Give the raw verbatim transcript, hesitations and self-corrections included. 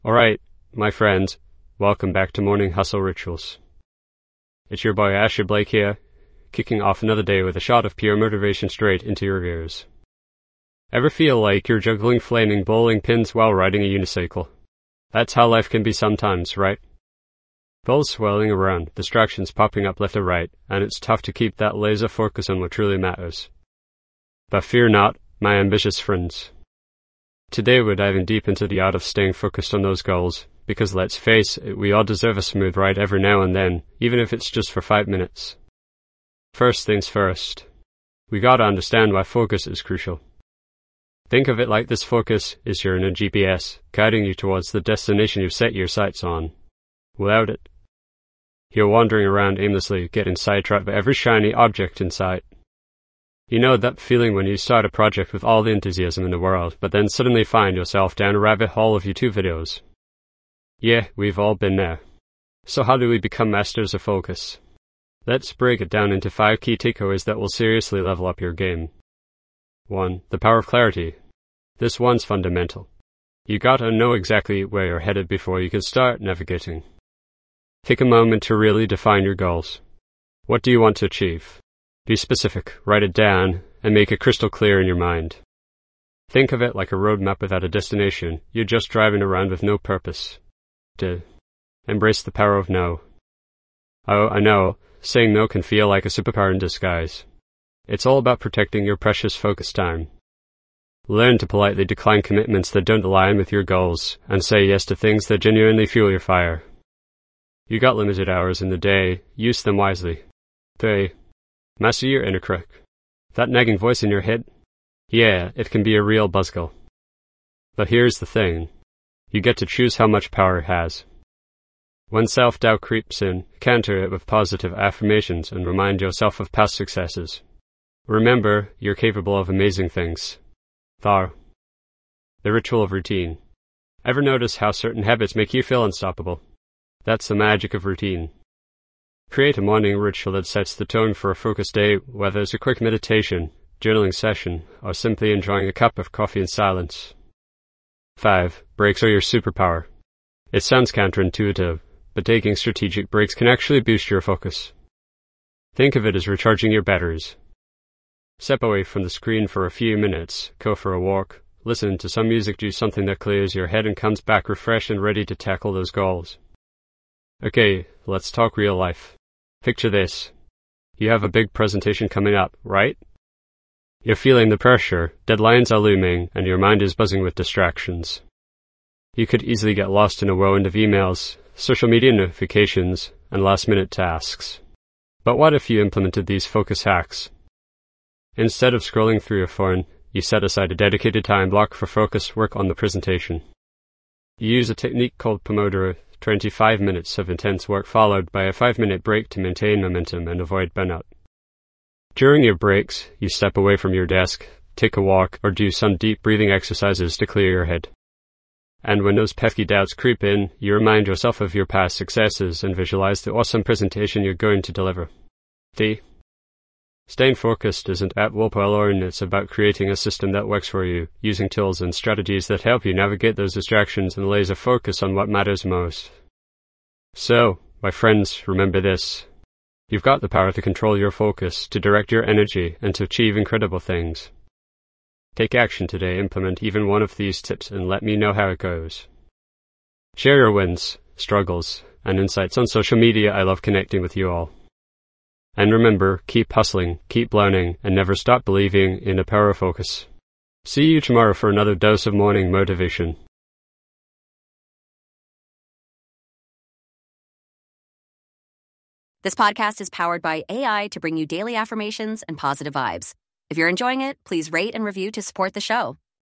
Alright, my friends, welcome back to Morning Hustle Rituals. It's your boy Asher Blake here, kicking off another day with a shot of pure motivation straight into your ears. Ever feel like you're juggling flaming bowling pins while riding a unicycle? That's how life can be sometimes, right? Balls swirling around, distractions popping up left or right, and it's tough to keep that laser focus on what truly matters. But fear not, my ambitious friends. Today we're diving deep into the art of staying focused on those goals, because let's face it, we all deserve a smooth ride every now and then, even if it's just for five minutes. First things first, we gotta understand why focus is crucial. Think of it like this: focus is your inner G P S, guiding you towards the destination you've set your sights on. Without it, you're wandering around aimlessly, getting sidetracked by every shiny object in sight. You know that feeling when you start a project with all the enthusiasm in the world, but then suddenly find yourself down a rabbit hole of YouTube videos? Yeah, we've all been there. So how do we become masters of focus? Let's break it down into five key takeaways that will seriously level up your game. one. The power of clarity. This one's fundamental. You gotta know exactly where you're headed before you can start navigating. Take a moment to really define your goals. What do you want to achieve? Be specific, write it down, and make it crystal clear in your mind. Think of it like a roadmap without a destination. You're just driving around with no purpose. To embrace the power of no. Oh, I know, saying no can feel like a superpower in disguise. It's all about protecting your precious focus time. Learn to politely decline commitments that don't align with your goals, and say yes to things that genuinely fuel your fire. You got limited hours in the day, use them wisely. three. Master your inner critic. That nagging voice in your head? Yeah, it can be a real buzzkill. But here's the thing. You get to choose how much power it has. When self-doubt creeps in, counter it with positive affirmations and remind yourself of past successes. Remember, you're capable of amazing things. Thar. The ritual of routine. Ever notice how certain habits make you feel unstoppable? That's the magic of routine. Create a morning ritual that sets the tone for a focused day, whether it's a quick meditation, journaling session, or simply enjoying a cup of coffee in silence. five. Breaks are your superpower. It sounds counterintuitive, but taking strategic breaks can actually boost your focus. Think of it as recharging your batteries. Step away from the screen for a few minutes, go for a walk, listen to some music, do something that clears your head and comes back refreshed and ready to tackle those goals. Okay, let's talk real life. Picture this. You have a big presentation coming up, right? You're feeling the pressure, deadlines are looming, and your mind is buzzing with distractions. You could easily get lost in a whirlwind of emails, social media notifications, and last-minute tasks. But what if you implemented these focus hacks? Instead of scrolling through your phone, you set aside a dedicated time block for focused work on the presentation. You use a technique called Pomodoro, twenty-five minutes of intense work followed by a five minute break to maintain momentum and avoid burnout. During your breaks, you step away from your desk, take a walk, or do some deep breathing exercises to clear your head. And when those pesky doubts creep in, you remind yourself of your past successes and visualize the awesome presentation you're going to deliver. D. Staying focused isn't at willpower alone, it's about creating a system that works for you, using tools and strategies that help you navigate those distractions and laser focus on what matters most. So, my friends, remember this. You've got the power to control your focus, to direct your energy, and to achieve incredible things. Take action today, implement even one of these tips, and let me know how it goes. Share your wins, struggles, and insights on social media. I love connecting with you all. And remember, keep hustling, keep learning, and never stop believing in the power of focus. See you tomorrow for another dose of morning motivation. This podcast is powered by A I to bring you daily affirmations and positive vibes. If you're enjoying it, please rate and review to support the show.